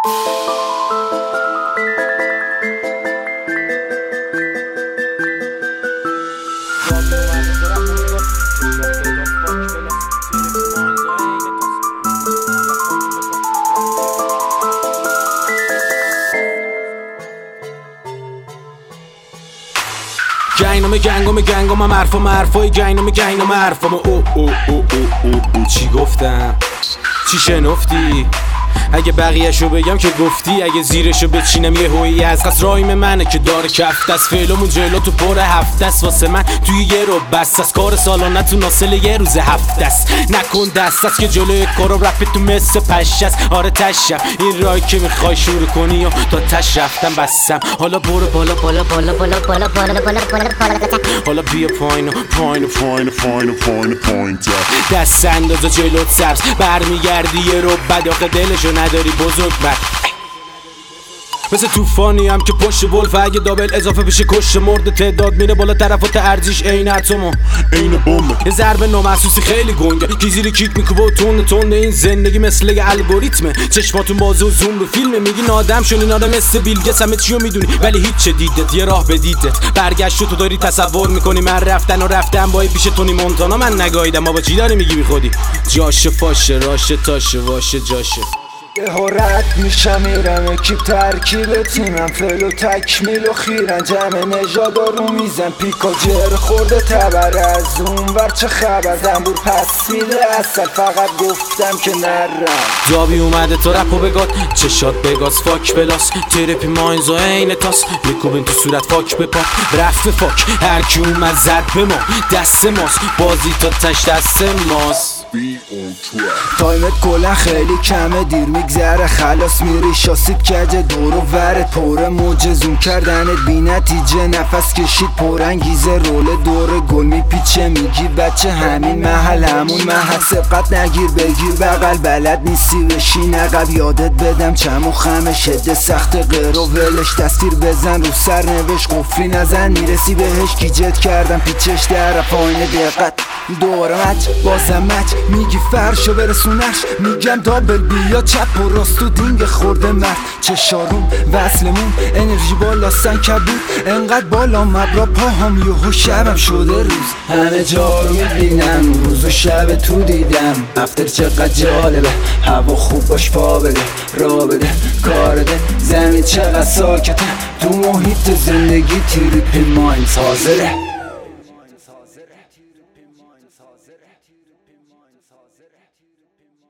گنگام هم حرفای گینام او چی گفتم؟ چی شنفتی؟ اگه بقیه‌شو بگم که گفتی، اگه زیرشو بچینم یه هویی از قصد رایم منه که داره کفت است. فعلمون جلو تو پر هفته است، واسه من توی یه رو بس از کار سالانه تو ناسل یه روز هفته است. نکن دست است که جلوی کارو رپ تو مثل پش است. آره تشم این رای که میخوای شروع کنی و تا تش رفتم بسم. حالا برو بالا بالا بالا بالا بالا بالا بالا حالا بیا پایین دست اندازه جلوت سبز برمیگردی یه رو بد آخه دلشو نداری بزرگ بد. مثل توفانی هم که پشت ولف اگه دابل اضافه بشه کشت مرد تعداد میره بالا طرفات ارزیش عین اتمو عین بمب. یه ضربه نامحسوسی خیلی گنگه کی زیر کیک میکوبه و تون این زندگی مثل یه الگوریتمه. چشماتون باز و زوم رو فیلمه میگین آدم شون این آدم مثل بیلگس همه چیو میدونی ولی هیچ دیدت یه راه به دیدت برگشت تو داری تصور میکنی. من رفتم با پیش تونی مونتانا من نگاهیدم با چی داری میگی میخودی جاشه فاشه راشه تاشه واشه جاشه. هرت میشم میرم اکیب ترکیب تیمم فل و تکمیل و خیرن جمع نژادا رو میزن پیکا جر خورده تبر از اون ور چه خبر زنبور پس میده اصل فقط گفتم که نرم. دابی اومده تو رپو بگاد چشات بگاز فاک بلاس ترپی ماینز و عین تاس میکوبین تو صورت فاک به پاک رفت فاک هرکی اومد زد به ما دست ماست بازی تا تش دست ماست. تایمت کلا خیلی کمه دیر میگذره خلاص میری شاسید کجه دور و ورت پره موجه زوم کردنت بی نتیجه نفس کشید پرانگیزه رول دور گل میپیچه میگی بچه همین محل همون محل سبقت نگیر بگیر بغل بلد نیستی بشین عقب یادت بدم چمو خمه شده سخت غیر و ولش دستیر بزن رو سر نوش قفلی نزن میرسی بهش گیجت کردم پیچش در پایین دقت دوباره مچ بازم مچ میگی فرشو برسونش میگم دابل بیا چپ و راست و دینگ خورده مرد چشاروم وصلمون انرژی بالاستن کبود انقدر بالا مبرا پاهم یهو شبم شده روز همه جا رو میبینم روز و شب تو دیدم افتر چقدر جالبه هوا خوب باش پا بده را بده کار ده زمین چقدر ساکته تو محیط زندگی تریپی ماینز حاضره.